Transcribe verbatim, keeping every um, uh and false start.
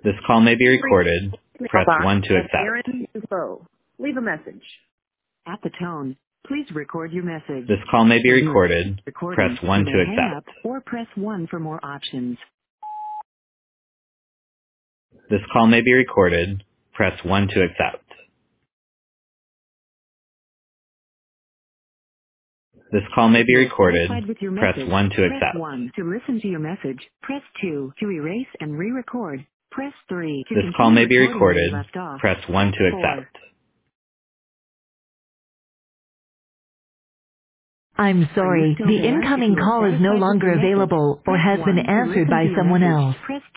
This call may be recorded. Press Box one to of accept. Aaron Dufault. Leave a message. At the tone, please record your message. This call may be When you are recorded. Press recording, one you to may hang up accept. or press one for more options. This call may be recorded. Press one to accept. This call may be You are recorded. satisfied with your Press message. one to Press accept. one to listen to your message. Press two to erase and re-record. Press three to This call continue may be recording where you recorded. left off. Press one to Four. accept. I'm Are you sorry, still the there? If incoming you are call is no satisfied with longer your message, available or press has been one to answered listen by to your someone message. else. Press